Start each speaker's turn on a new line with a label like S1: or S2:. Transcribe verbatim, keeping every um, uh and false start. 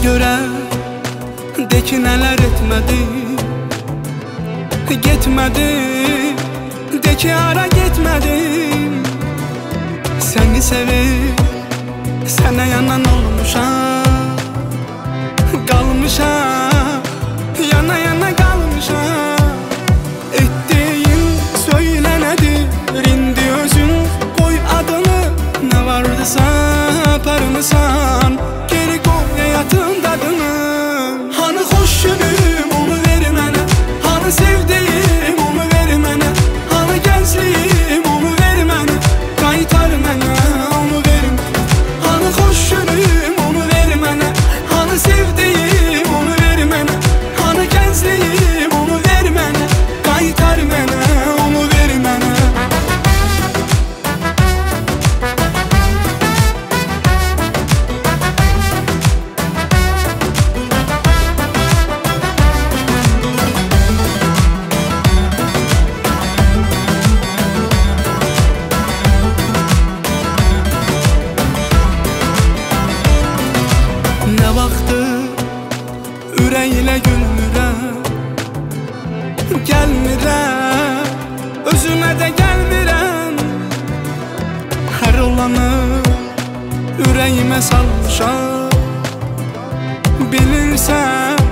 S1: göre de ki neler etmedim. Gitmedim de ki ara gitmedim. Seni sevip sana yanan olmuşam, kalmışam, yana yana kalmışam. Ettiğin söyle nedir indi özün, koy adını, ne vardısa parmısan, geri koy hayatın tadını. Hani hoş günüm onu ver mənə, hani sevdiğim onu ver mənə, hani gençliğim onu ver mənə, qaytar mənə onu ver mənə. Hani hoş günüm onu ver mənə, hani sevdiğim onu ver mənə, hani gençliğim onu ver mənə, qaytar mənə onu ver mənə. Ne vaxtdır ürəklə gülmürəm, gəlmirəm, özümə də gəlmirəm. Hər olanı ürəyimə salmışam, bilirsən